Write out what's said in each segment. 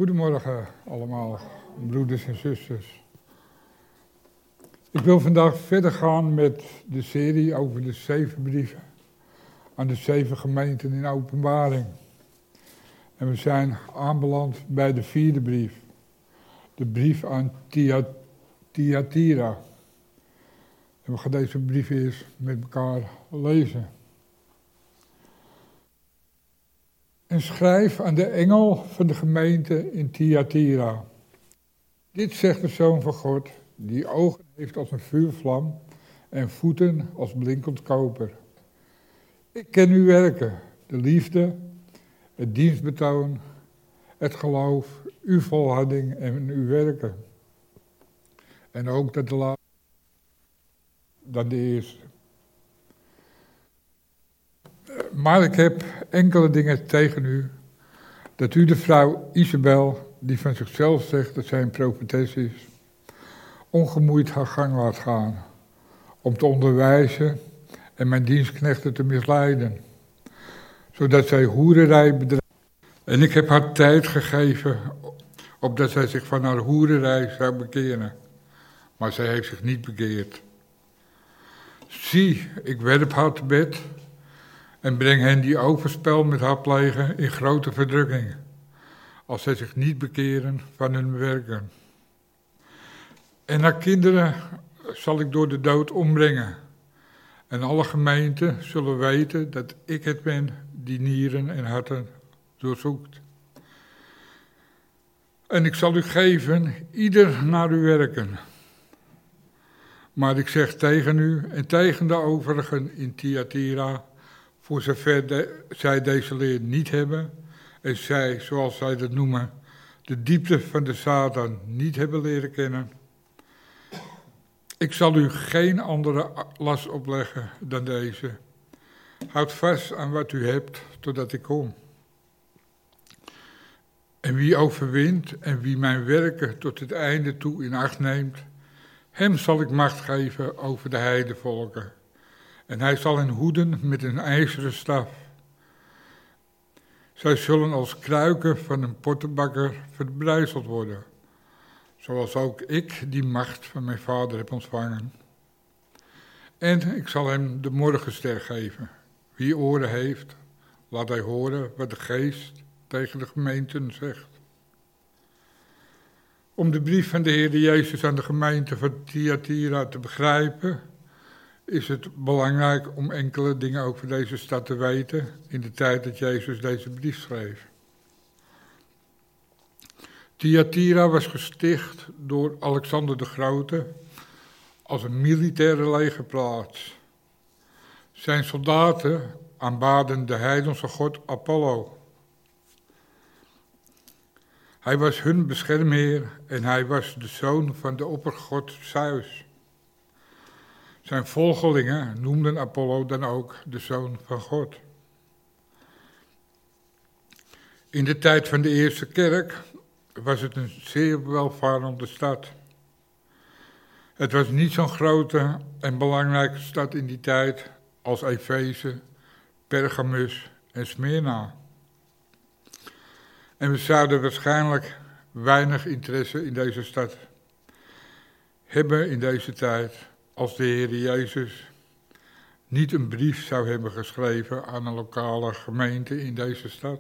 Goedemorgen allemaal, broeders en zusters. Ik wil vandaag verder gaan met de serie over de 7 brieven aan de 7 gemeenten in Openbaring. En we zijn aanbeland bij de 4e brief, de brief aan Thyatira. En we gaan deze brief eerst met elkaar lezen. En schrijf aan de engel van de gemeente in Thyatira. Dit zegt de Zoon van God, die ogen heeft als een vuurvlam en voeten als blinkend koper. Ik ken uw werken, de liefde, het dienstbetoon, het geloof, uw volharding en uw werken. En ook dat de laatste dan de eerste. Maar ik heb enkele dingen tegen u, dat u de vrouw Isabel, die van zichzelf zegt dat zij een profetes is, ongemoeid haar gang laat gaan, om te onderwijzen en mijn dienstknechten te misleiden, zodat zij hoererij bedrijft. En ik heb haar tijd gegeven, opdat zij zich van haar hoererij zou bekeren, maar zij heeft zich niet bekeerd. Zie, ik werp haar te bed en breng hen die overspel met haar plegen in grote verdrukking, als zij zich niet bekeren van hun werken. En haar kinderen zal ik door de dood ombrengen. En alle gemeenten zullen weten dat ik het ben die nieren en harten doorzoekt. En ik zal u geven, ieder naar uw werken. Maar ik zeg tegen u en tegen de overigen in Thyatira, voor zover zij deze leer niet hebben, en zij, zoals zij dat noemen, de diepte van de Satan niet hebben leren kennen. Ik zal u geen andere last opleggen dan deze. Houd vast aan wat u hebt, totdat ik kom. En wie overwint en wie mijn werken tot het einde toe in acht neemt, hem zal ik macht geven over de heidevolken. En hij zal hen hoeden met een ijzeren staf. Zij zullen als kruiken van een pottenbakker verbrijzeld worden, zoals ook ik die macht van mijn vader heb ontvangen. En ik zal hem de morgenster geven. Wie oren heeft, laat hij horen wat de geest tegen de gemeenten zegt. Om de brief van de Heer Jezus aan de gemeente van Thyatira te begrijpen, is het belangrijk om enkele dingen over deze stad te weten in de tijd dat Jezus deze brief schreef. Thyatira was gesticht door Alexander de Grote als een militaire legerplaats. Zijn soldaten aanbaden de heidense god Apollo. Hij was hun beschermheer en hij was de zoon van de oppergod Zeus. Zijn volgelingen noemden Apollo dan ook de zoon van God. In de tijd van de eerste kerk was het een zeer welvarende stad. Het was niet zo'n grote en belangrijke stad in die tijd als Efeze, Pergamus en Smyrna. En we zouden waarschijnlijk weinig interesse in deze stad hebben in deze tijd, als de Heer Jezus niet een brief zou hebben geschreven aan een lokale gemeente in deze stad.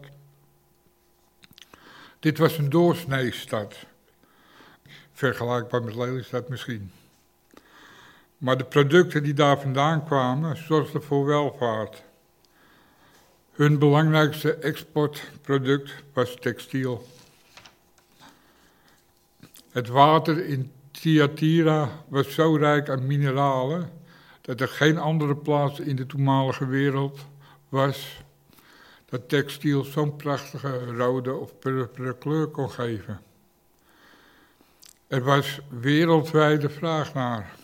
Dit was een doorsneestad, vergelijkbaar met Lelystad misschien. Maar de producten die daar vandaan kwamen, zorgden voor welvaart. Hun belangrijkste exportproduct was textiel. Het water in Thyatira was zo rijk aan mineralen dat er geen andere plaats in de toenmalige wereld was dat textiel zo'n prachtige rode of purperen kleur kon geven. Er was wereldwijde vraag naar.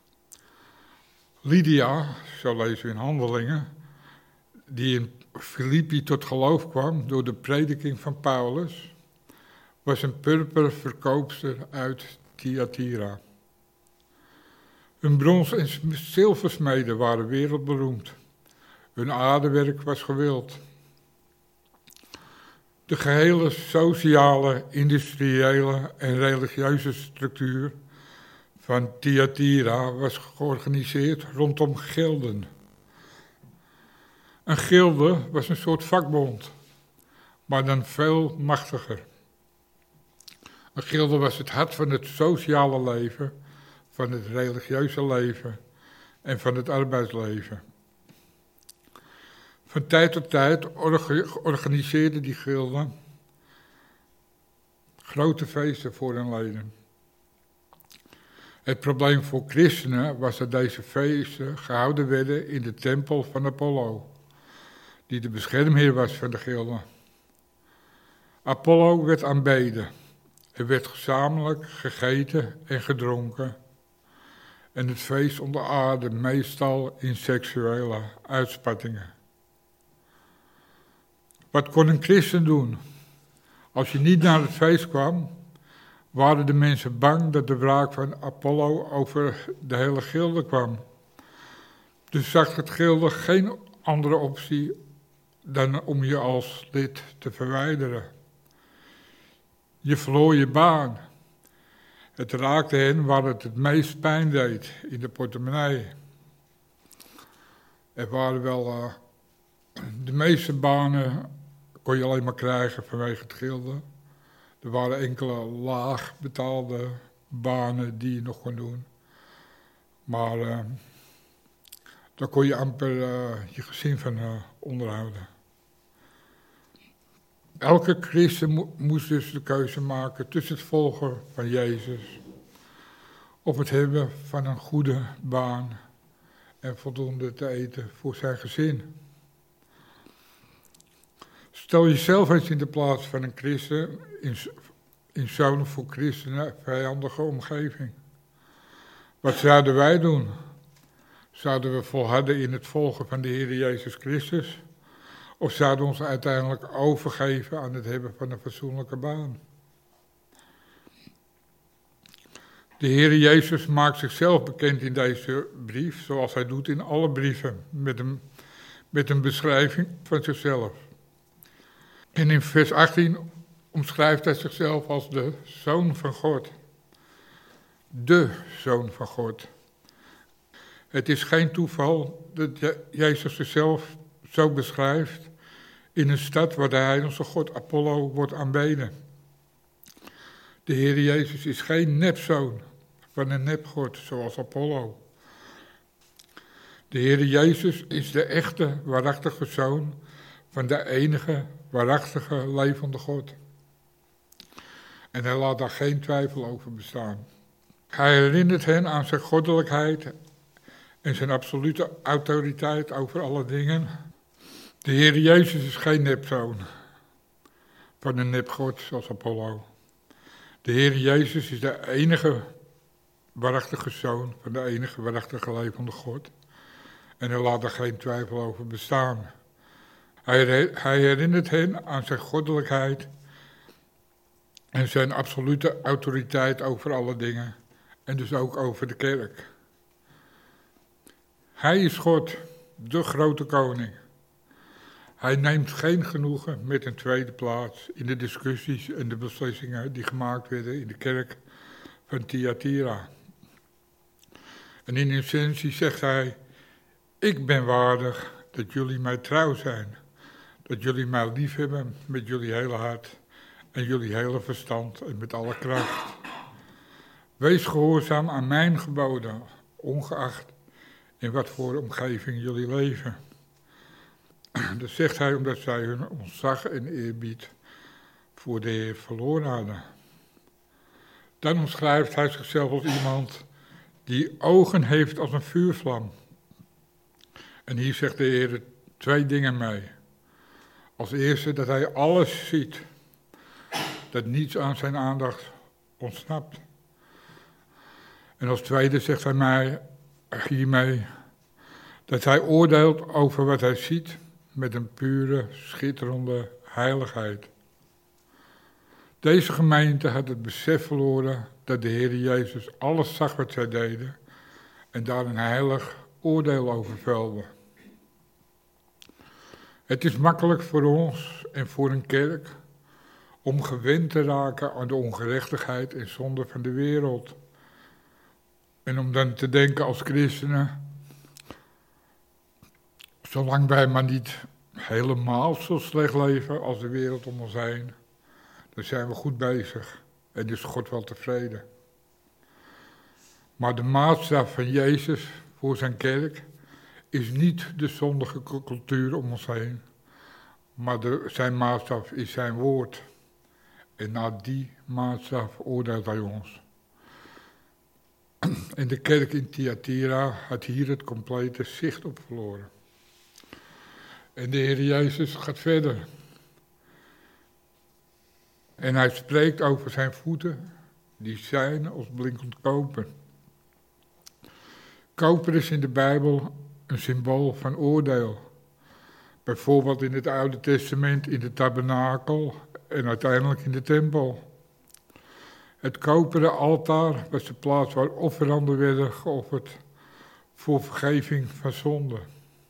Lydia, zo lezen we in Handelingen, die in Filippi tot geloof kwam door de prediking van Paulus, was een purperverkoopster uit Thyatira. Hun brons- en zilversmeden waren wereldberoemd. Hun aardewerk was gewild. De gehele sociale, industriële en religieuze structuur van Thyatira was georganiseerd rondom gilden. Een gilde was een soort vakbond, maar dan veel machtiger. Een gilde was het hart van het sociale leven, van het religieuze leven en van het arbeidsleven. Van tijd tot tijd organiseerden die gilden grote feesten voor hun leden. Het probleem voor christenen was dat deze feesten gehouden werden in de tempel van Apollo, die de beschermheer was van de gilden. Apollo werd aanbeden. Er werd gezamenlijk gegeten en gedronken. En het feest onderaardde meestal in seksuele uitspattingen. Wat kon een christen doen? Als je niet naar het feest kwam, waren de mensen bang dat de wraak van Apollo over de hele gilde kwam. Dus zag het gilde geen andere optie dan om je als lid te verwijderen. Je verloor je baan. Het raakte hen waar het meest pijn deed, in de portemonnee. Er waren wel, de meeste banen kon je alleen maar krijgen vanwege het gilde. Er waren enkele laag betaalde banen die je nog kon doen. Maar daar kon je amper je gezin van onderhouden. Elke christen moest dus de keuze maken tussen het volgen van Jezus of het hebben van een goede baan en voldoende te eten voor zijn gezin. Stel jezelf eens in de plaats van een christen in zo'n voor christenen vijandige omgeving. Wat zouden wij doen? Zouden we volharden in het volgen van de Heer Jezus Christus? Of zouden we ons uiteindelijk overgeven aan het hebben van een fatsoenlijke baan? De Heer Jezus maakt zichzelf bekend in deze brief, zoals hij doet in alle brieven, met een beschrijving van zichzelf. En in vers 18 omschrijft hij zichzelf als de Zoon van God. De Zoon van God. Het is geen toeval dat Jezus zichzelf zo beschrijft in een stad waar de heidense god Apollo wordt aanbeden. De Heer Jezus is geen nepzoon van een nepgod zoals Apollo. De Heer Jezus is de echte, waarachtige zoon van de enige, waarachtige, levende God. En hij laat daar geen twijfel over bestaan. Hij herinnert hen aan zijn goddelijkheid en zijn absolute autoriteit over alle dingen. De Heer Jezus is geen nepzoon van een nepgod zoals Apollo. De Heer Jezus is de enige waarachtige zoon van de enige waarachtige levende God. En hij laat er geen twijfel over bestaan. Hij herinnert hen aan zijn goddelijkheid en zijn absolute autoriteit over alle dingen. En dus ook over de kerk. Hij is God, de grote koning. Hij neemt geen genoegen met een tweede plaats in de discussies en de beslissingen die gemaakt werden in de kerk van Thyatira. En in essentie zegt hij, ik ben waardig dat jullie mij trouw zijn. Dat jullie mij lief hebben met jullie hele hart en jullie hele verstand en met alle kracht. Wees gehoorzaam aan mijn geboden, ongeacht in wat voor omgeving jullie leven. Dat zegt hij omdat zij hun ontzag en eerbied voor de Heer verloren hadden. Dan omschrijft hij zichzelf als iemand die ogen heeft als een vuurvlam. En hier zegt de Heer 2 dingen mee. Als eerste dat hij alles ziet, dat niets aan zijn aandacht ontsnapt. En als tweede zegt hij mij hiermee dat hij oordeelt over wat hij ziet met een pure, schitterende heiligheid. Deze gemeente had het besef verloren dat de Heer Jezus alles zag wat zij deden en daar een heilig oordeel over velde. Het is makkelijk voor ons en voor een kerk om gewend te raken aan de ongerechtigheid en zonde van de wereld. En om dan te denken als christenen, zolang wij maar niet helemaal zo slecht leven als de wereld om ons heen, dan zijn we goed bezig en is God wel tevreden. Maar de maatstaf van Jezus voor zijn kerk is niet de zondige cultuur om ons heen, maar zijn maatstaf is zijn woord. En naar die maatstaf oordeelt hij ons. En de kerk in Thyatira had hier het complete zicht op verloren. En de Heer Jezus gaat verder. En hij spreekt over zijn voeten, die zijn als blinkend koper. Koper is in de Bijbel een symbool van oordeel. Bijvoorbeeld in het Oude Testament, in de tabernakel en uiteindelijk in de tempel. Het koperen altaar was de plaats waar offeranden werden geofferd voor vergeving van zonde.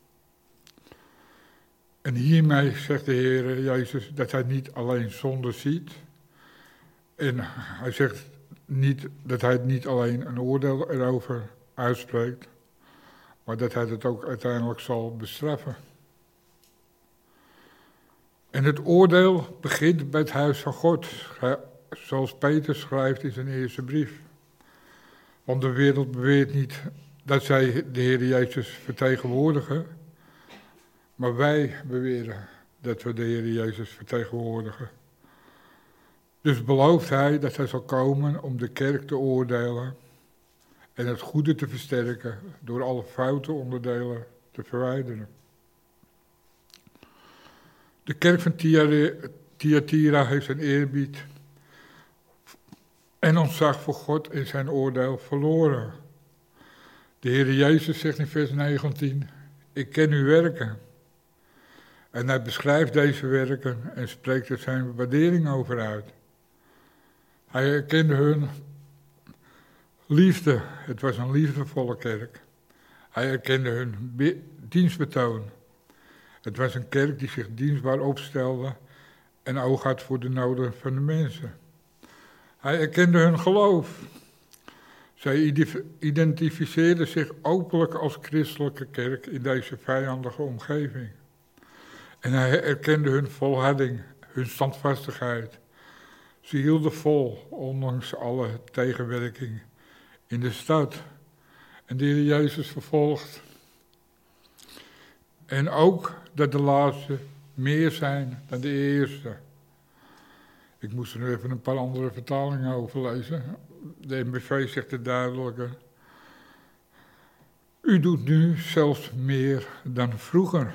En hiermee zegt de Heer Jezus dat hij niet alleen zonde ziet. En hij zegt niet dat hij niet alleen een oordeel erover uitspreekt, maar dat hij het ook uiteindelijk zal bestraffen. En het oordeel begint bij het huis van God, zoals Peter schrijft in zijn eerste brief. Want de wereld beweert niet dat zij de Heer Jezus vertegenwoordigen, maar wij beweren dat we de Heer Jezus vertegenwoordigen. Dus belooft hij dat hij zal komen om de kerk te oordelen en het goede te versterken door alle foute onderdelen te verwijderen. De kerk van Thyatira heeft zijn eerbied en ontzag voor God en zijn oordeel verloren. De Heer Jezus zegt in vers 19, ik ken uw werken. En hij beschrijft deze werken en spreekt er zijn waardering over uit. Hij erkende hun liefde, het was een liefdevolle kerk. Hij erkende hun dienstbetoon. Het was een kerk die zich dienstbaar opstelde en oog had voor de noden van de mensen. Hij erkende hun geloof. Zij identificeerden zich openlijk als christelijke kerk in deze vijandige omgeving. En hij erkende hun volharding, hun standvastigheid. Ze hielden vol, ondanks alle tegenwerking in de stad. En de Heer Jezus vervolgt. En ook dat de laatste meer zijn dan de eerste. Ik moest er nu even een paar andere vertalingen over lezen. De NBV zegt het duidelijker. U doet nu zelfs meer dan vroeger.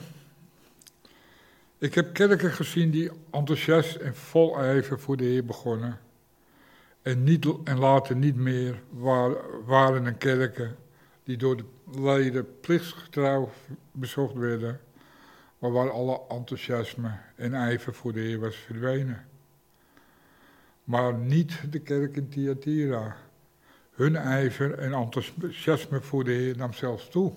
Ik heb kerken gezien die enthousiast en vol ijver voor de Heer begonnen. En later niet meer waren er kerken die door de leden plichtsgetrouw bezocht werden, maar waar alle enthousiasme en ijver voor de Heer was verdwenen. Maar niet de kerk in Thyatira. Hun ijver en enthousiasme voor de Heer nam zelfs toe.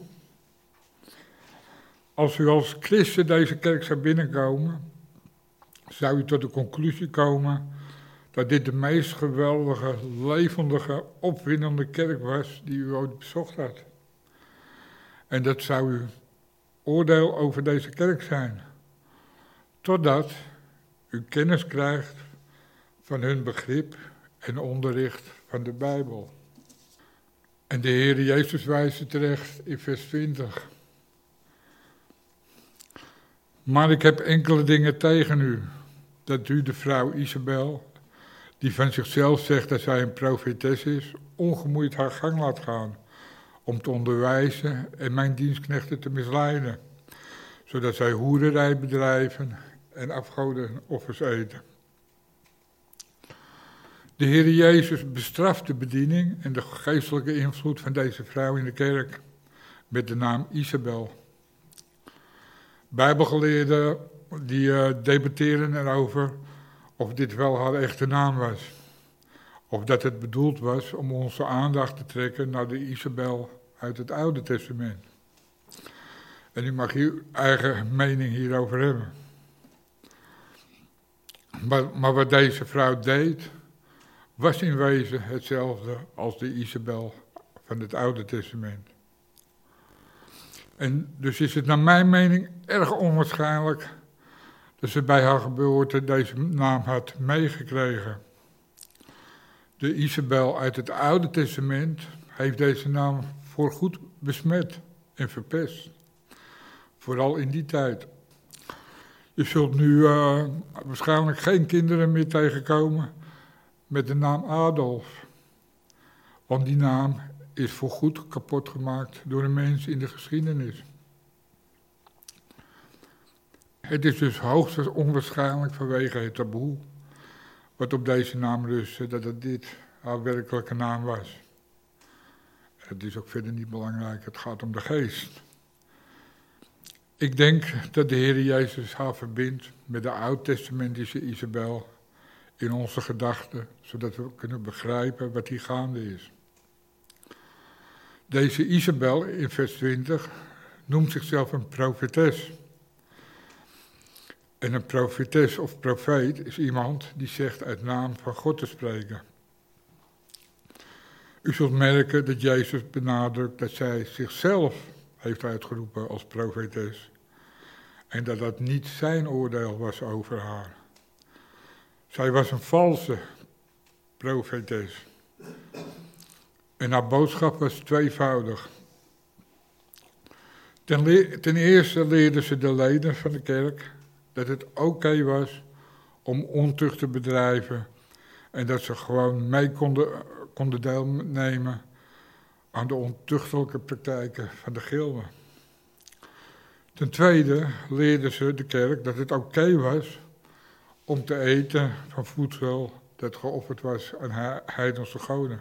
Als u als christen deze kerk zou binnenkomen, zou u tot de conclusie komen dat dit de meest geweldige, levendige, opwindende kerk was die u ooit bezocht had. En dat zou uw oordeel over deze kerk zijn. Totdat u kennis krijgt van hun begrip en onderricht van de Bijbel. En de Heer Jezus wijst het terecht in vers 20. Maar ik heb enkele dingen tegen u, dat u de vrouw Isabel, die van zichzelf zegt dat zij een profetes is, ongemoeid haar gang laat gaan, om te onderwijzen en mijn dienstknechten te misleiden, zodat zij hoererij bedrijven en afgodenoffers eten. De Heer Jezus bestraft de bediening en de geestelijke invloed van deze vrouw in de kerk met de naam Isabel. Bijbelgeleerden die debatteren erover of dit wel haar echte naam was. Of dat het bedoeld was om onze aandacht te trekken naar de Isabel uit het Oude Testament. En u mag uw eigen mening hierover hebben. Maar wat deze vrouw deed, was in wezen hetzelfde als de Isabel van het Oude Testament. En dus is het naar mijn mening erg onwaarschijnlijk dat ze bij haar geboorte deze naam had meegekregen. De Isabel uit het Oude Testament heeft deze naam voorgoed besmet en verpest. Vooral in die tijd. Je zult nu waarschijnlijk geen kinderen meer tegenkomen met de naam Adolf. Want die naam is voorgoed kapot gemaakt door de mens in de geschiedenis. Het is dus hoogst onwaarschijnlijk vanwege het taboe wat op deze naam rustte, dat het dit haar werkelijke naam was. Het is ook verder niet belangrijk, het gaat om de geest. Ik denk dat de Heer Jezus haar verbindt met de oud-testamentische Isabel in onze gedachten, zodat we kunnen begrijpen wat hier gaande is. Deze Isabel in vers 20 noemt zichzelf een profetes. En een profetes of profeet is iemand die zegt uit naam van God te spreken. U zult merken dat Jezus benadrukt dat zij zichzelf heeft uitgeroepen als profetes. En dat dat niet zijn oordeel was over haar. Zij was een valse profetes. En haar boodschap was tweevoudig. Ten eerste leerde ze de leden van de kerk dat het oké was om ontucht te bedrijven en dat ze gewoon mee konden deelnemen aan de ontuchtelijke praktijken van de gilden. Ten tweede leerde ze de kerk dat het oké was om te eten van voedsel dat geofferd was aan heidense goden.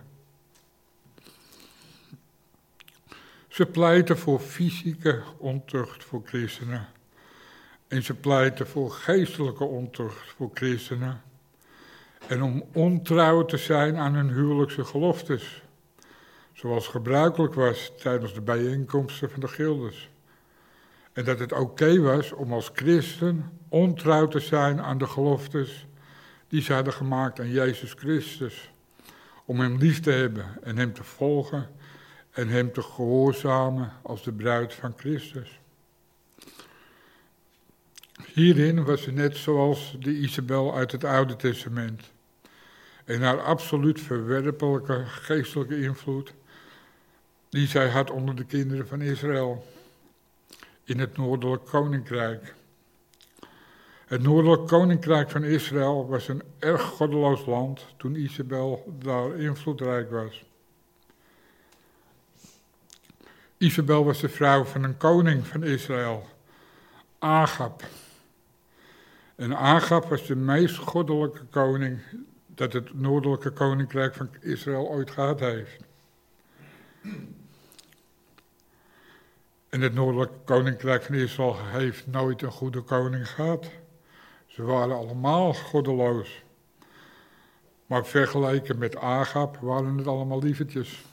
Ze pleiten voor fysieke ontucht voor christenen. En ze pleiten voor geestelijke ontucht voor christenen. En om ontrouw te zijn aan hun huwelijkse geloftes. Zoals gebruikelijk was tijdens de bijeenkomsten van de gildes. En dat het oké was om als christen ontrouw te zijn aan de geloftes die ze hadden gemaakt aan Jezus Christus. Om hem lief te hebben en hem te volgen en hem te gehoorzamen als de bruid van Christus. Hierin was ze net zoals de Isabel uit het Oude Testament. En haar absoluut verwerpelijke geestelijke invloed die zij had onder de kinderen van Israël in het Noordelijk Koninkrijk. Het Noordelijk Koninkrijk van Israël was een erg goddeloos land toen Isabel daar invloedrijk was. Isabel was de vrouw van een koning van Israël, Agab. En Agab was de meest goddelijke koning dat het Noordelijke Koninkrijk van Israël ooit gehad heeft. En het Noordelijke Koninkrijk van Israël heeft nooit een goede koning gehad. Ze waren allemaal goddeloos. Maar vergeleken met Agab waren het allemaal lievertjes.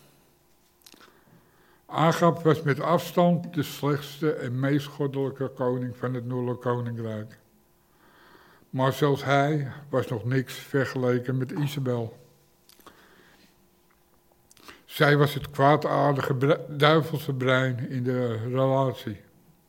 Agab was met afstand de slechtste en meest goddelijke koning van het Noordelijke Koninkrijk. Maar zelfs hij was nog niks vergeleken met Isabel. Zij was het kwaadaardige duivelse brein in de relatie.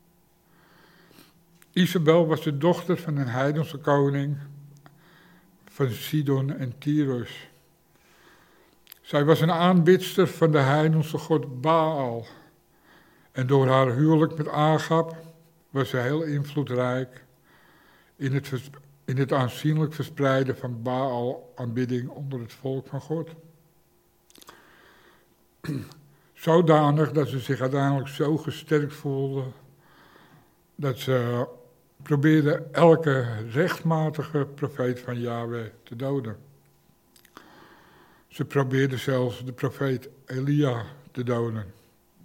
Isabel was de dochter van een heidense koning van Sidon en Tyrus. Zij was een aanbidster van de heidense god Baal. En door haar huwelijk met Agab was ze heel invloedrijk in het aanzienlijk verspreiden van Baal-aanbidding onder het volk van God. Zodanig dat ze zich uiteindelijk zo gesterkt voelde dat ze probeerde elke rechtmatige profeet van Yahweh te doden. Ze probeerde zelfs de profeet Elia te doden.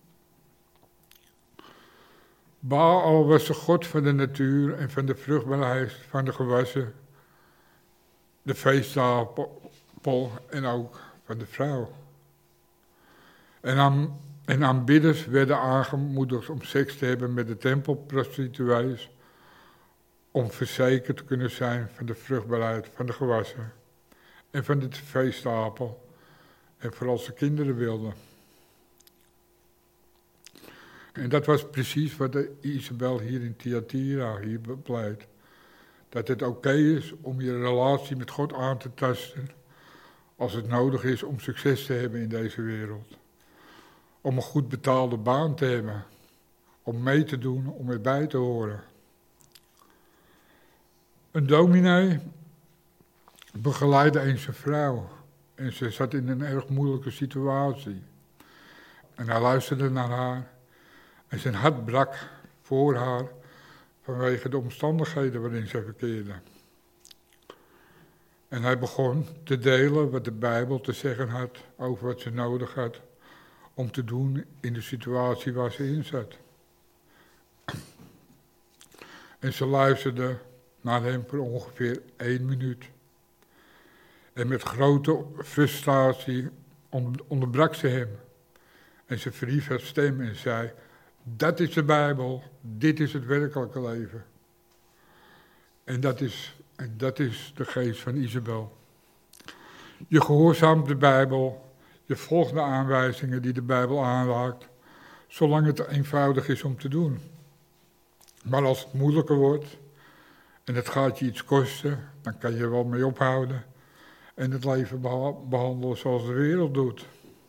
Baal was de god van de natuur en van de vruchtbaarheid van de gewassen, de feesttafel en ook van de vrouw. En aanbidders werden aangemoedigd om seks te hebben met de tempelprostituees, om verzekerd te kunnen zijn van de vruchtbaarheid van de gewassen en van de veestapel en vooral zijn kinderen wilden. En dat was precies wat de Isabel hier in Thyatira hier bepleit. Dat het oké is om je relatie met God aan te tasten als het nodig is om succes te hebben in deze wereld. Om een goed betaalde baan te hebben. Om mee te doen, om erbij te horen. Een dominee begeleidde eens een vrouw. En ze zat in een erg moeilijke situatie. En hij luisterde naar haar. En zijn hart brak voor haar vanwege de omstandigheden waarin ze verkeerde. En hij begon te delen wat de Bijbel te zeggen had over wat ze nodig had om te doen in de situatie waar ze in zat. En ze luisterde naar hem voor ongeveer 1 minuut. En met grote frustratie onderbrak ze hem. En ze verhief haar stem en zei: dat is de Bijbel, dit is het werkelijke leven. En dat is de geest van Isabel. Je gehoorzaamt de Bijbel, je volgt de aanwijzingen die de Bijbel aanraakt, zolang het eenvoudig is om te doen. Maar als het moeilijker wordt en het gaat je iets kosten, dan kan je er wel mee ophouden en het leven behandelen zoals de wereld doet.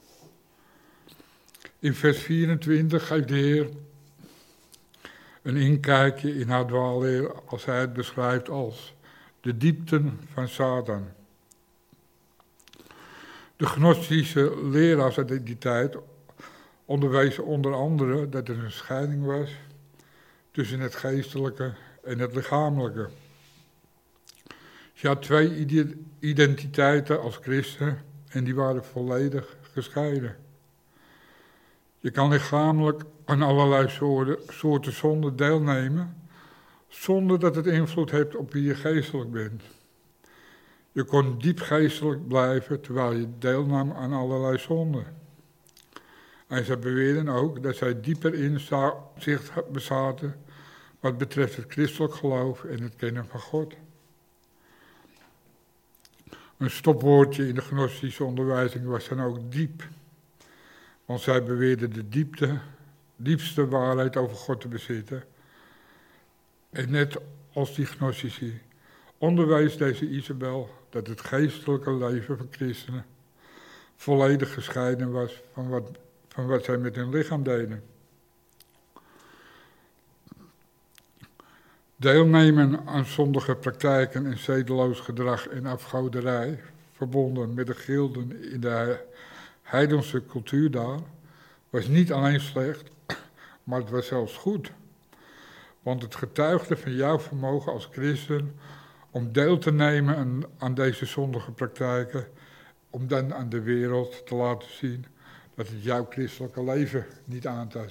In vers 24 geeft de Heer een inkijkje in haar dwaalleer als hij het beschrijft als de diepten van Satan. De gnostische leraars uit die tijd onderwezen onder andere dat er een scheiding was tussen het geestelijke en het lichamelijke. Je had 2 identiteiten als christen en die waren volledig gescheiden. Je kan lichamelijk aan allerlei soorten zonde deelnemen, zonder dat het invloed heeft op wie je geestelijk bent. Je kon diep geestelijk blijven, terwijl je deelnam aan allerlei zonden. En zij beweerden ook dat zij dieper inzicht bezaten wat betreft het christelijk geloof en het kennen van God. Een stopwoordje in de gnostische onderwijzing was dan ook diep. Want zij beweerden de diepste waarheid over God te bezitten. En net als die gnostici onderwijst deze Isabel dat het geestelijke leven van christenen volledig gescheiden was van wat zij met hun lichaam deden. Deelnemen aan zondige praktijken en zedeloos gedrag en afgoderij, verbonden met de gilden in de heidense cultuur daar, was niet alleen slecht, maar het was zelfs goed. Want het getuigde van jouw vermogen als christen om deel te nemen aan deze zondige praktijken, om dan aan de wereld te laten zien dat het jouw christelijke leven niet aantast.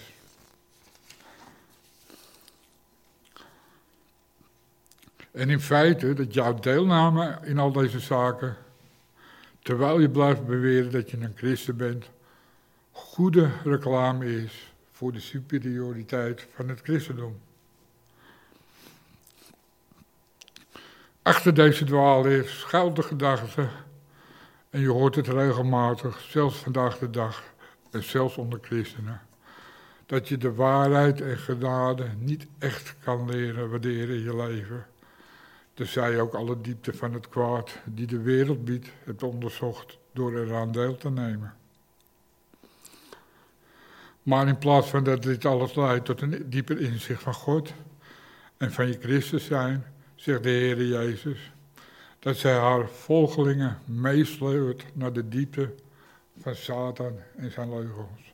En in feite dat jouw deelname in al deze zaken, terwijl je blijft beweren dat je een christen bent, goede reclame is voor de superioriteit van het christendom. Achter deze dwaalleer schuilt de gedachte, en je hoort het regelmatig, zelfs vandaag de dag, en zelfs onder christenen, dat je de waarheid en genade niet echt kan leren waarderen in je leven. Tenzij je ook alle diepte van het kwaad die de wereld biedt hebt onderzocht door eraan deel te nemen. Maar in plaats van dat dit alles leidt tot een dieper inzicht van God en van je Christus zijn, zegt de Heere Jezus, dat zij haar volgelingen meesleurt naar de diepte van Satan en zijn leugens.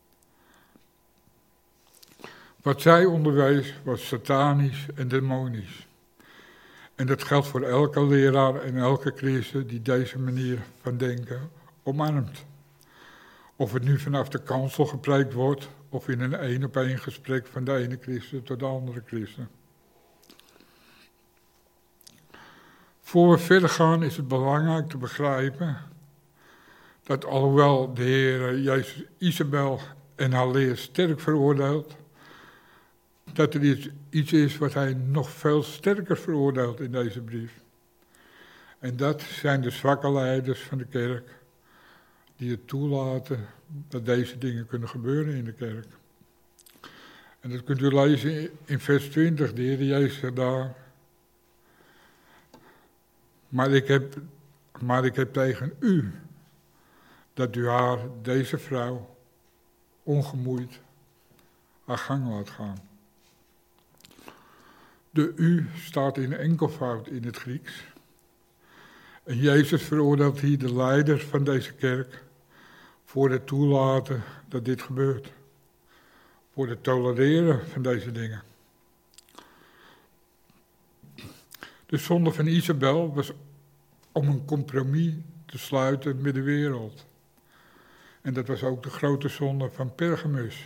Wat zij onderwees was satanisch en demonisch. En dat geldt voor elke leraar en elke christen die deze manier van denken omarmt. Of het nu vanaf de kansel gepreekt wordt, of in een 1-op-1 gesprek van de ene christen tot de andere christen. Voor we verder gaan is het belangrijk te begrijpen dat alhoewel de Heer Jezus Isabel en haar leer sterk veroordeelt, dat er iets is wat hij nog veel sterker veroordeelt in deze brief. En dat zijn de zwakke leiders van de kerk, die het toelaten dat deze dingen kunnen gebeuren in de kerk. En dat kunt u lezen in vers 20, de Heer Jezus zegt daar: maar ik heb tegen u dat u haar, deze vrouw, ongemoeid haar gang laat gaan. De u staat in enkelvoud in het Grieks. En Jezus veroordeelt hier de leiders van deze kerk voor het toelaten dat dit gebeurt. Voor het tolereren van deze dingen. De zonde van Isabel was om een compromis te sluiten met de wereld. En dat was ook de grote zonde van Pergamus.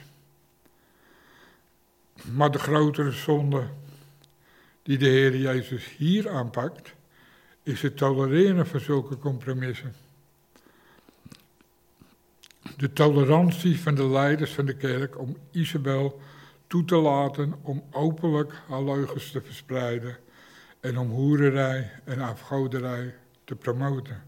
Maar de grotere zonde die de Heer Jezus hier aanpakt, is het tolereren van zulke compromissen. De tolerantie van de leiders van de kerk om Isabel toe te laten om openlijk haar leugens te verspreiden en om hoererij en afgoderij te promoten.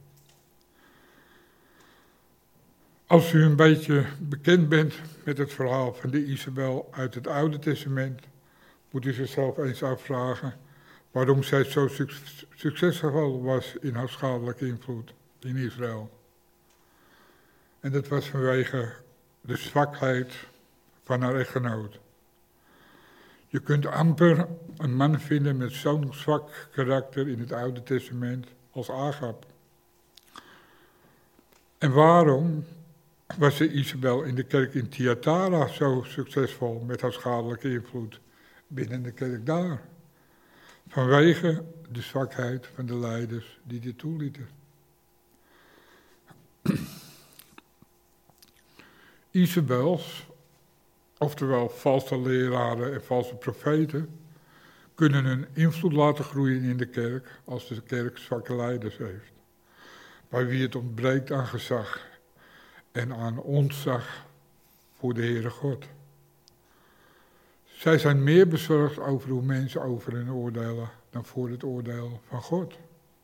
Als u een beetje bekend bent met het verhaal van de Isabel uit het Oude Testament, moet u zichzelf eens afvragen waarom zij zo succesvol was in haar schadelijke invloed in Israël. En dat was vanwege de zwakheid van haar echtgenoot. Je kunt amper een man vinden met zo'n zwak karakter in het Oude Testament als Agab. En waarom was de Isabel in de kerk in Thyatira zo succesvol met haar schadelijke invloed binnen de kerk daar? Vanwege de zwakheid van de leiders die dit toelieten. Isabels, oftewel valse leraren en valse profeten, kunnen hun invloed laten groeien in de kerk als de kerk zwakke leiders heeft. Bij wie het ontbreekt aan gezag en aan ontzag voor de Heere God. Zij zijn meer bezorgd over hoe mensen over hen oordelen dan voor het oordeel van God.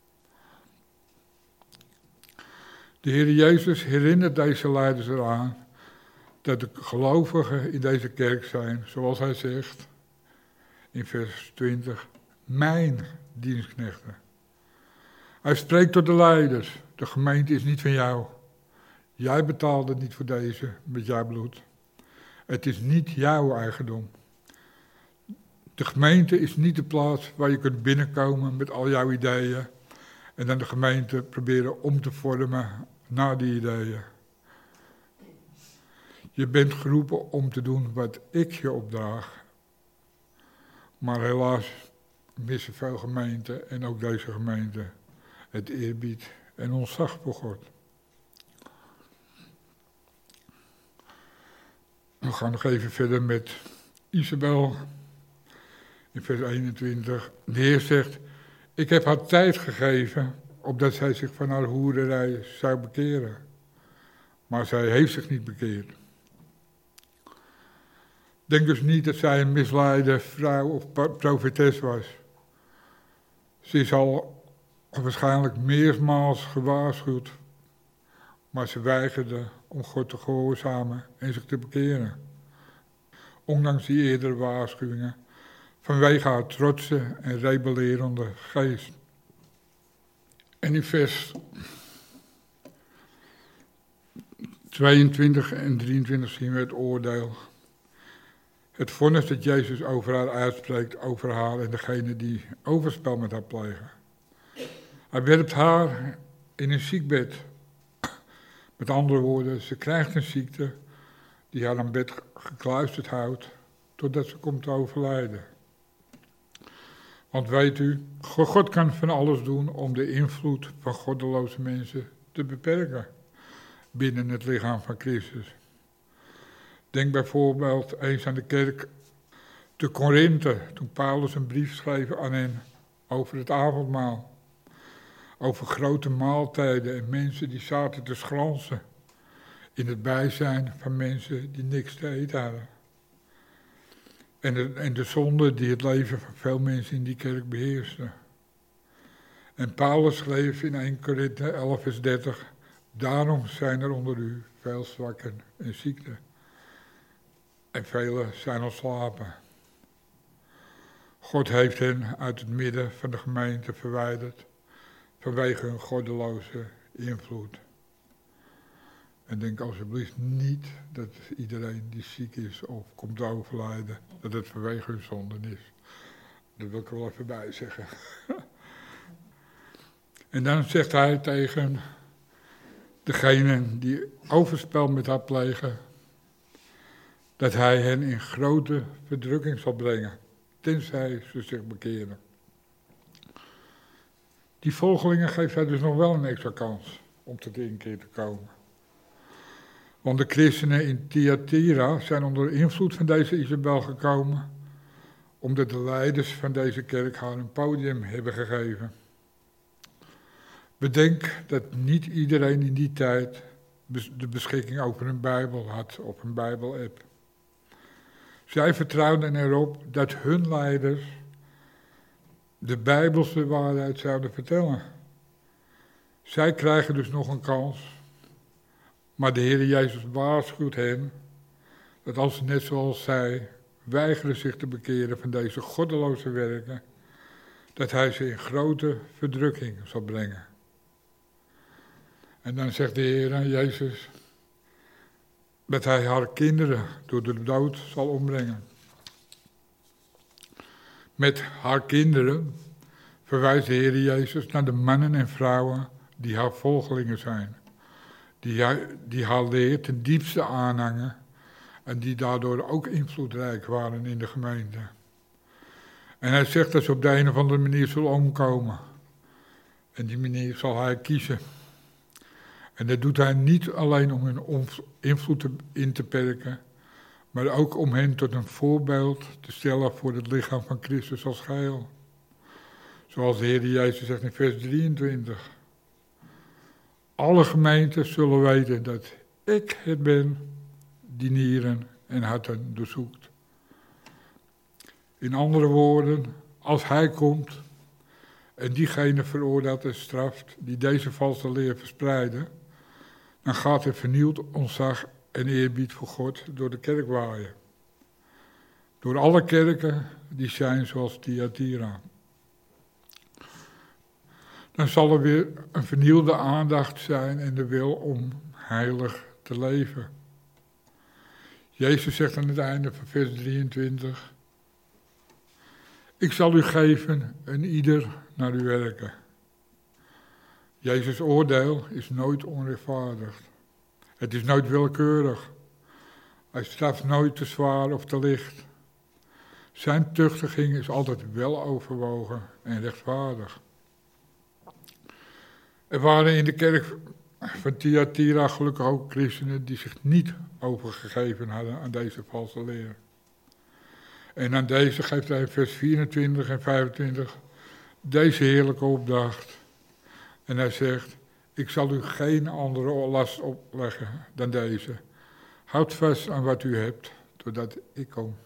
De Heer Jezus herinnert deze leiders eraan dat de gelovigen in deze kerk zijn, zoals hij zegt in vers 20, mijn dienstknechten. Hij spreekt tot de leiders, de gemeente is niet van jou. Jij betaalde niet voor deze met jouw bloed. Het is niet jouw eigendom. De gemeente is niet de plaats waar je kunt binnenkomen met al jouw ideeën en dan de gemeente proberen om te vormen naar die ideeën. Je bent geroepen om te doen wat ik je opdraag. Maar helaas missen veel gemeenten en ook deze gemeente het eerbied en ontzag voor God. We gaan nog even verder met Isabel. In vers 21. De Heer zegt: ik heb haar tijd gegeven, opdat zij zich van haar hoererij zou bekeren. Maar zij heeft zich niet bekeerd. Denk dus niet dat zij een misleide vrouw of profetes was. Ze is al waarschijnlijk meermaals gewaarschuwd, maar ze weigerde om God te gehoorzamen en zich te bekeren. Ondanks die eerdere waarschuwingen, vanwege haar trotse en rebellerende geest. En in vers 22 en 23 zien we het oordeel. Het vonnis dat Jezus over haar uitspreekt, over haar en degene die overspel met haar plegen. Hij werpt haar in een ziekbed. Met andere woorden, ze krijgt een ziekte die haar aan bed gekluisterd houdt, totdat ze komt te overlijden. Want weet u, God kan van alles doen om de invloed van goddeloze mensen te beperken binnen het lichaam van Christus. Denk bijvoorbeeld eens aan de kerk te Korinthe, toen Paulus een brief schreef aan hen over het avondmaal. Over grote maaltijden en mensen die zaten te schransen in het bijzijn van mensen die niks te eten hadden. en de zonde die het leven van veel mensen in die kerk beheerste. En Paulus schreef in 1 Korinthe 11 vers 30, daarom zijn er onder u veel zwakken en ziekten. En velen zijn ontslapen. God heeft hen uit het midden van de gemeente verwijderd vanwege hun goddeloze invloed. En denk alsjeblieft niet dat iedereen die ziek is of komt te overlijden, dat het vanwege hun zonden is. Dat wil ik er wel even bij zeggen. En dan zegt hij tegen degenen die overspel met haar plegen, dat hij hen in grote verdrukking zal brengen, tenzij ze zich bekeren. Die volgelingen geeft hij dus nog wel een extra kans om tot inkeer te komen. Want de christenen in Thyatira zijn onder invloed van deze Isabel gekomen, omdat de leiders van deze kerk haar een podium hebben gegeven. Bedenk dat niet iedereen in die tijd de beschikking over een Bijbel had of een Bijbel-app. Zij vertrouwden erop dat hun leiders de Bijbelse waarheid zouden vertellen. Zij krijgen dus nog een kans, maar de Heer Jezus waarschuwt hen dat als ze net zoals zij weigeren zich te bekeren van deze goddeloze werken, dat hij ze in grote verdrukking zal brengen. En dan zegt de Heer Jezus dat hij haar kinderen door de dood zal ombrengen. Met haar kinderen verwijst de Heer Jezus naar de mannen en vrouwen die haar volgelingen zijn. Die haar leer ten diepste aanhangen en die daardoor ook invloedrijk waren in de gemeente. En hij zegt dat ze op de een of andere manier zullen omkomen. En die manier zal hij kiezen. En dat doet hij niet alleen om hun invloed in te perken, maar ook om hen tot een voorbeeld te stellen voor het lichaam van Christus als geheel. Zoals de Heer Jezus zegt in vers 23. Alle gemeenten zullen weten dat ik het ben die nieren en harten doorzoekt. In andere woorden, als hij komt en diegene veroordeelt en straft die deze valse leer verspreiden, dan gaat er vernieuwd ontzag en eerbied voor God door de kerk waaien. Door alle kerken die zijn zoals Thyatira. Dan zal er weer een vernieuwde aandacht zijn en de wil om heilig te leven. Jezus zegt aan het einde van vers 23. Ik zal u geven en ieder naar uw werken. Jezus' oordeel is nooit onrechtvaardig. Het is nooit willekeurig. Hij straft nooit te zwaar of te licht. Zijn tuchtiging is altijd wel overwogen en rechtvaardig. Er waren in de kerk van Thyatira gelukkig ook christenen die zich niet overgegeven hadden aan deze valse leer. En aan deze geeft hij in vers 24 en 25 deze heerlijke opdracht. En hij zegt, ik zal u geen andere last opleggen dan deze. Houd vast aan wat u hebt, totdat ik kom.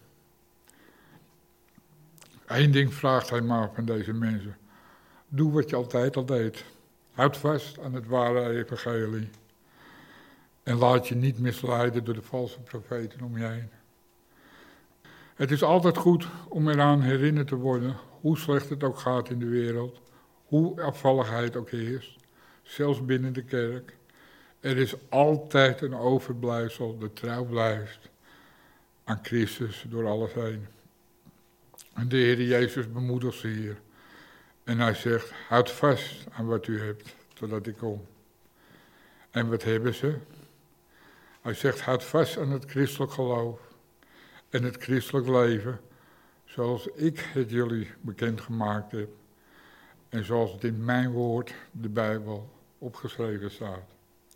Eén ding vraagt hij maar van deze mensen. Doe wat je altijd al deed. Houd vast aan het ware evangelie. En laat je niet misleiden door de valse profeten om je heen. Het is altijd goed om eraan herinnerd te worden, hoe slecht het ook gaat in de wereld, hoe afvalligheid ook heerst, zelfs binnen de kerk. Er is altijd een overblijfsel dat trouw blijft aan Christus door alles heen. En de Heer Jezus bemoedigt ze hier. En hij zegt, houd vast aan wat u hebt, totdat ik kom. En wat hebben ze? Hij zegt, houd vast aan het christelijk geloof en het christelijk leven, zoals ik het jullie bekendgemaakt heb. En zoals het in mijn woord, de Bijbel, opgeschreven staat.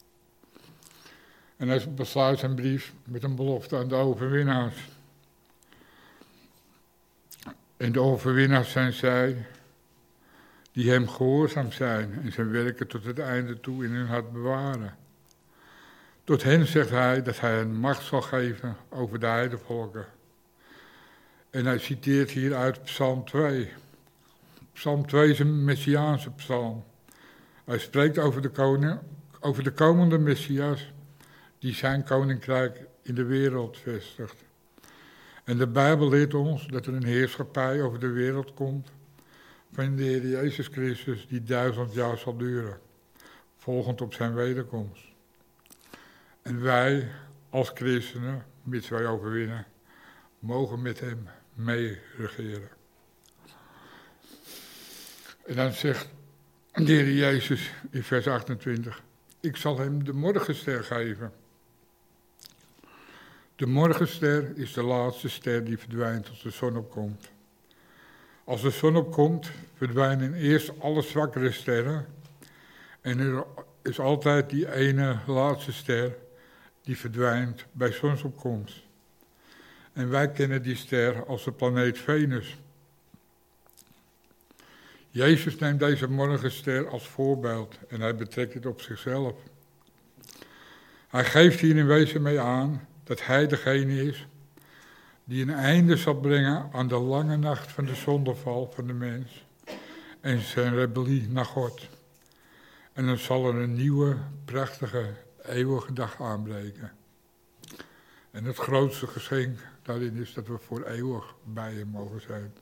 En hij besluit zijn brief met een belofte aan de overwinnaars. En de overwinnaars zijn zij die hem gehoorzaam zijn en zijn werken tot het einde toe in hun hart bewaren. Tot hen zegt hij dat hij hen macht zal geven over de heidevolken. En hij citeert hier uit Psalm 2. Psalm 2 is een messiaanse psalm. Hij spreekt over de komende Messias die zijn koninkrijk in de wereld vestigt. En de Bijbel leert ons dat er een heerschappij over de wereld komt van de Heer Jezus Christus die 1000 jaar zal duren, volgend op zijn wederkomst. En wij als christenen, mits wij overwinnen, mogen met hem mee regeren. En dan zegt de Heer Jezus in vers 28, ik zal hem de morgenster geven. De morgenster is de laatste ster die verdwijnt als de zon opkomt. Als de zon opkomt, verdwijnen eerst alle zwakkere sterren. En er is altijd die ene laatste ster die verdwijnt bij zonsopkomst. En wij kennen die ster als de planeet Venus. Jezus neemt deze morgenster als voorbeeld en hij betrekt het op zichzelf. Hij geeft hier in wezen mee aan dat hij degene is die een einde zal brengen aan de lange nacht van de zondeval van de mens en zijn rebellie naar God. En dan zal er een nieuwe, prachtige, eeuwige dag aanbreken. En het grootste geschenk daarin is dat we voor eeuwig bij hem mogen zijn.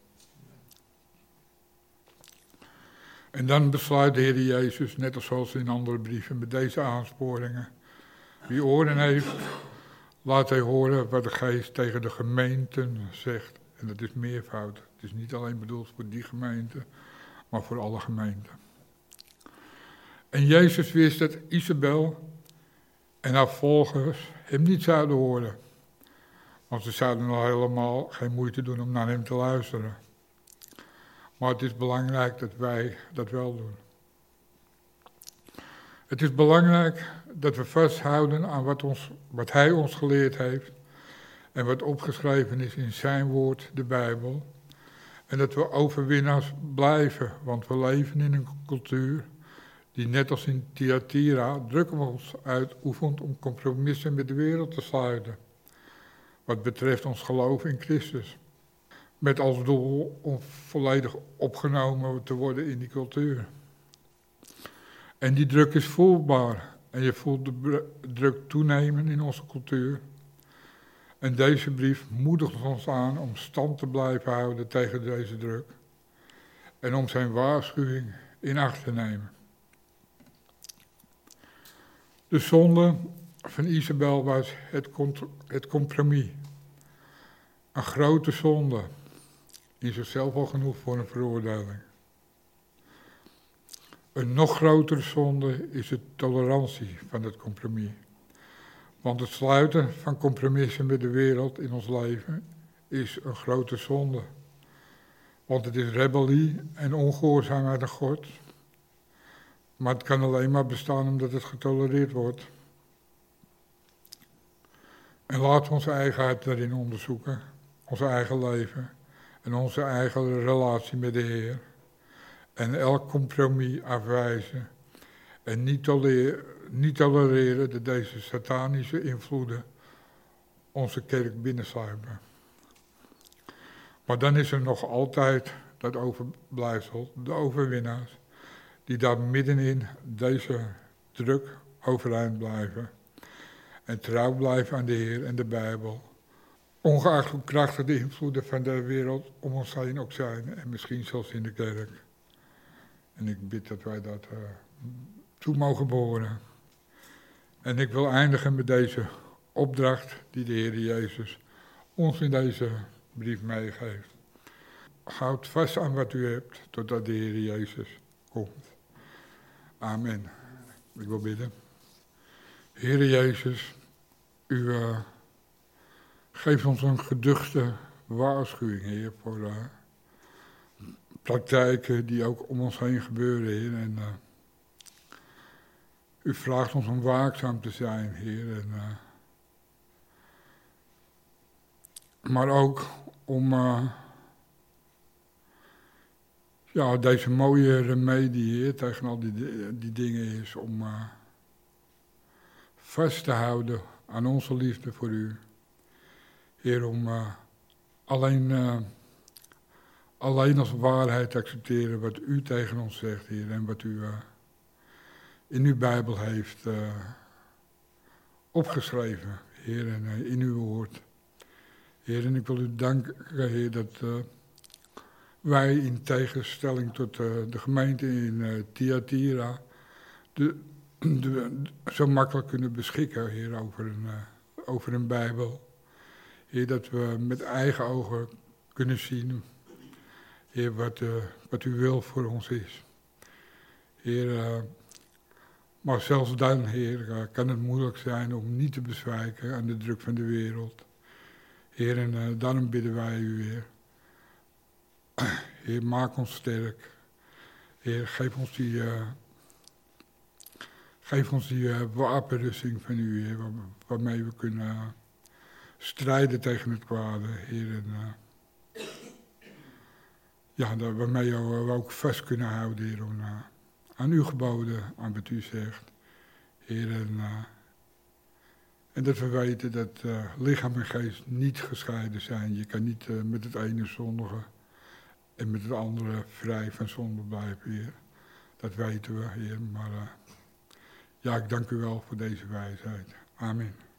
En dan besluit de Heer Jezus, net als zoals in andere brieven, met deze aansporingen. Wie oren heeft, laat hij horen wat de Geest tegen de gemeenten zegt. En dat is meervoud. Het is niet alleen bedoeld voor die gemeente, maar voor alle gemeenten. En Jezus wist dat Isabel en haar volgers hem niet zouden horen. Want ze zouden al helemaal geen moeite doen om naar hem te luisteren. Maar het is belangrijk dat wij dat wel doen. Het is belangrijk dat we vasthouden aan wat hij ons geleerd heeft. En wat opgeschreven is in zijn woord, de Bijbel. En dat we overwinnaars blijven, want we leven in een cultuur die net als in Thyatira druk op ons uitoefent om compromissen met de wereld te sluiten. Wat betreft ons geloof in Christus. Met als doel om volledig opgenomen te worden in die cultuur. En die druk is voelbaar. En je voelt de druk toenemen in onze cultuur. En deze brief moedigt ons aan om stand te blijven houden tegen deze druk. En om zijn waarschuwing in acht te nemen. De zonde van Isabel was het compromis. Een grote zonde. In zichzelf al genoeg voor een veroordeling. Een nog grotere zonde is de tolerantie van het compromis. Want het sluiten van compromissen met de wereld in ons leven is een grote zonde. Want het is rebellie en ongehoorzaamheid aan God. Maar het kan alleen maar bestaan omdat het getolereerd wordt. En laten we onze eigenheid daarin onderzoeken. Onze eigen leven. En onze eigen relatie met de Heer. En elk compromis afwijzen. En niet tolereren dat deze satanische invloeden onze kerk binnensluipen. Maar dan is er nog altijd dat overblijfsel, de overwinnaars, die daar middenin deze druk overeind blijven. En trouw blijven aan de Heer en de Bijbel. Ongeacht hoe krachtig de invloeden van de wereld om ons heen ook zijn. En misschien zelfs in de kerk. En ik bid dat wij dat toe mogen behoren. En ik wil eindigen met deze opdracht die de Heer Jezus ons in deze brief meegeeft. Houd vast aan wat u hebt, totdat de Heer Jezus komt. Amen. Ik wil bidden. Heer Jezus, u geeft ons een geduchte waarschuwing, Heer, voor praktijken die ook om ons heen gebeuren, Heer. En u vraagt ons om waakzaam te zijn, Heer. En, maar ook om deze mooie remedie, Heer, tegen al die dingen is om vast te houden aan onze liefde voor u. Heer, om alleen als waarheid accepteren wat u tegen ons zegt, Heer, en wat u in uw Bijbel heeft opgeschreven, Heer, en in uw woord. Heer, en ik wil u danken, Heer, dat wij in tegenstelling tot de gemeente in Thyatira zo makkelijk kunnen beschikken, Heer, over een Bijbel. Heer, dat we met eigen ogen kunnen zien, Heer, wat u wil voor ons is. Heer, maar zelfs dan, Heer, kan het moeilijk zijn om niet te bezwijken aan de druk van de wereld. Heer, en daarom bidden wij u weer. Heer, maak ons sterk. Heer, geef ons die wapenrusting van u, Heer, waarmee we kunnen strijden tegen het kwade, Heer. En, waarmee we ook vast kunnen houden, Heer, aan uw geboden, aan wat u zegt. Heer, en dat we weten dat lichaam en geest niet gescheiden zijn. Je kan niet met het ene zondigen en met het andere vrij van zonde blijven, Heer. Dat weten we, Heer. Maar ik dank u wel voor deze wijsheid. Amen.